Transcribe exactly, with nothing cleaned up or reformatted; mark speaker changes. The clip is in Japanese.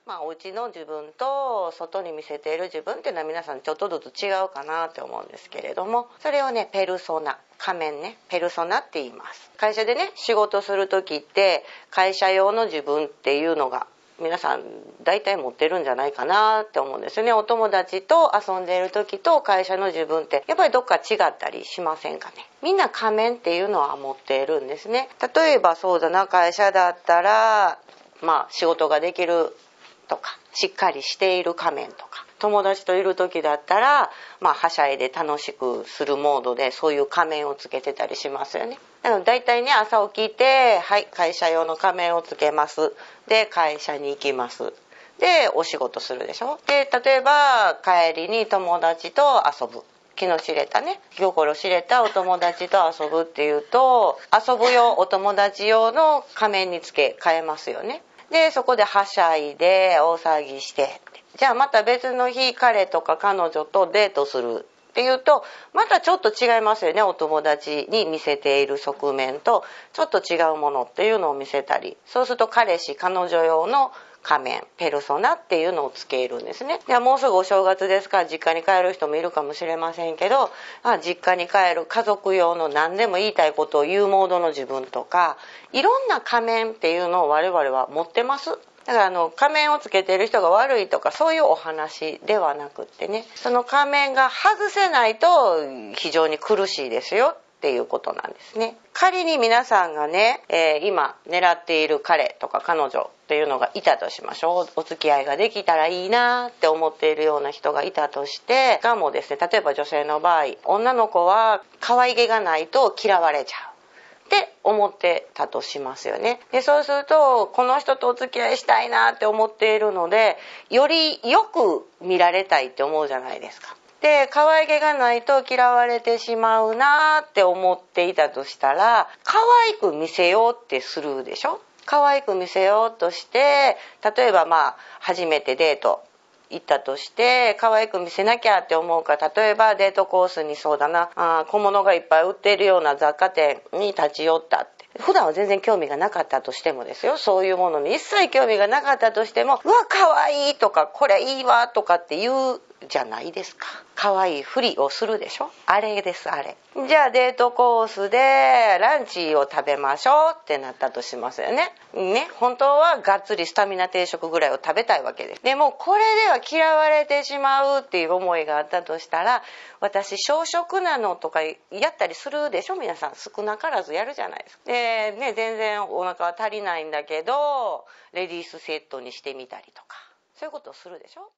Speaker 1: まあお家の自分と外に見せている自分っていうのは皆さんちょっとずつ違うかなって思うんですけれども、それをねペルソナ、仮面ね、ペルソナって言います。会社でね仕事する時って会社用の自分っていうのが皆さん大体持ってるんじゃないかなって思うんですよね。お友達と遊んでいる時と会社の自分ってやっぱりどっか違ったりしませんかね。みんな仮面っていうのは持っているんですね。例えばそうだな、会社だったらまあ仕事ができるとかしっかりしている仮面とか、友達といる時だったらまあはしゃいで楽しくするモードでそういう仮面をつけてたりしますよね。だからだいたいね朝起きてはい会社用の仮面をつけます、で会社に行きます、でお仕事するでしょ。で例えば帰りに友達と遊ぶ、気の知れたね気心知れたお友達と遊ぶっていうと、遊ぶ用お友達用の仮面につけ替えますよね。でそこではしゃいで大騒ぎして、じゃあまた別の日彼とか彼女とデートするっていうとまたちょっと違いますよね。お友達に見せている側面とちょっと違うものっていうのを見せたり、そうすると彼氏彼女用の仮面ペルソナっていうのをつけるんですね。ではもうすぐお正月ですから実家に帰る人もいるかもしれませんけど、あ実家に帰る家族用の何でも言いたいことを言うモードの自分とか、いろんな仮面っていうのを我々は持ってます。だからあの仮面をつけている人が悪いとかそういうお話ではなくってね、その仮面が外せないと非常に苦しいですよっていうことなんですね。仮に皆さんがね、えー、今狙っている彼とか彼女っていうのがいたとしましょう。お付き合いができたらいいなって思っているような人がいたとして、がもですね、例えば女性の場合、女の子は可愛げがないと嫌われちゃうって思ってたとしますよね。でそうするとこの人とお付き合いしたいなって思っているので、よりよく見られたいって思うじゃないですか。で可愛げがないと嫌われてしまうなって思っていたとしたら、可愛く見せようってするでしょ。可愛く見せようとして、例えばまあ初めてデート行ったとして可愛く見せなきゃって思うから、例えばデートコースにそうだなあ小物がいっぱい売っているような雑貨店に立ち寄ったって、普段は全然興味がなかったとしてもですよ、そういうものに一切興味がなかったとしても、うわ可愛いとかこれいいわとかって言うじゃないですか。可愛いふりをするでしょ。あれですあれ。じゃあデートコースでランチを食べましょうってなったとしますよね。ね、本当はがっつりスタミナ定食ぐらいを食べたいわけです。でもこれでは嫌われてしまうっていう思いがあったとしたら、私小食なのとかやったりするでしょ。皆さん少なからずやるじゃないですか。でね、全然お腹は足りないんだけどレディースセットにしてみたりとか、そういうことをするでしょ。